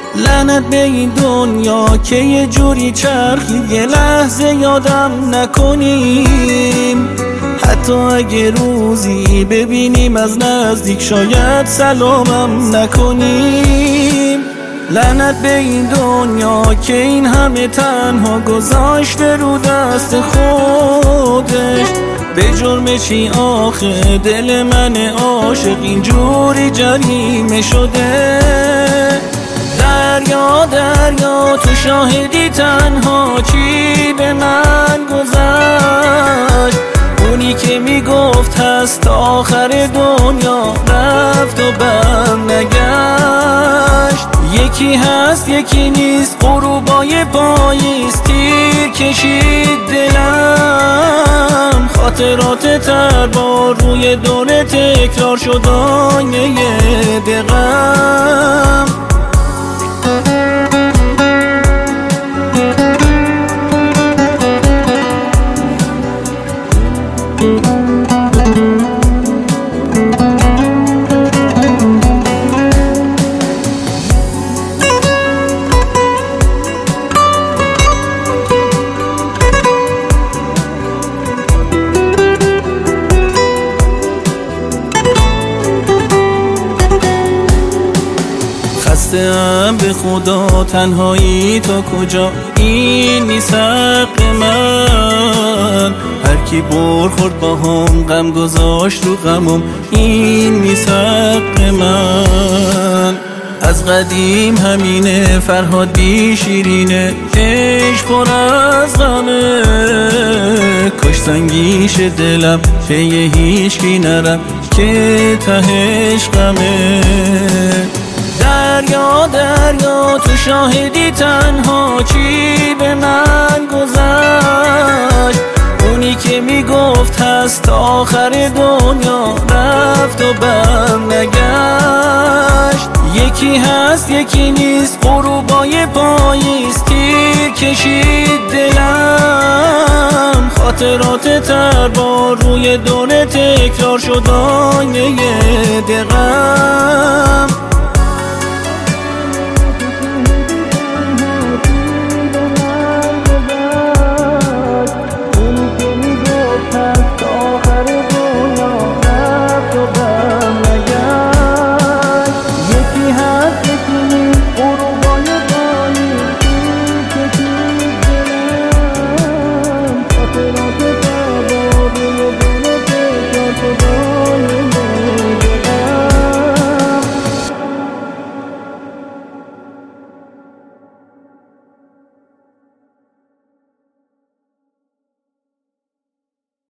لعنت به این دنیا که یه جوری چرخید یه لحظه یادم نکنیم. حتی اگه روزی ببینیم از نزدیک شاید سلامم نکنیم. لعنت به این دنیا که این همه تنها گذاشته رو دست خودش. به جرم چی آخه دل من عاشق اینجوری جریمه شده؟ دریا دریا تو شاهدی تنها چی به من گذشت؟ اونی که میگفت هست تا آخر دنیا رفت و بر نگشت. یکی هست یکی نیست غروبای پاییز تیر کشید دلم. خاطرات تربار روی دور تکرار شد آینه دقم. خسته‌ام به خدا تنهایی تا کجا، این نیست حق من. هر کی برخورد با هم غم گذاشت رو غمم، این نیست حق من. از قدیم همینه فرهاد بی شیرینه، عشق پر از غمه. کاش سنگیش دلم پی هیچکی نرم که تهش غمه. دریا دریا تو شاهدی تنها چی به من گذشت؟ اونی که میگفت هست تا آخر دنیا رفت و بر نگشت. یکی هست یکی نیست غروبای پاییز تیر کشید دلم. خاطرات تربار روی دور تکرار شد آینه دقم.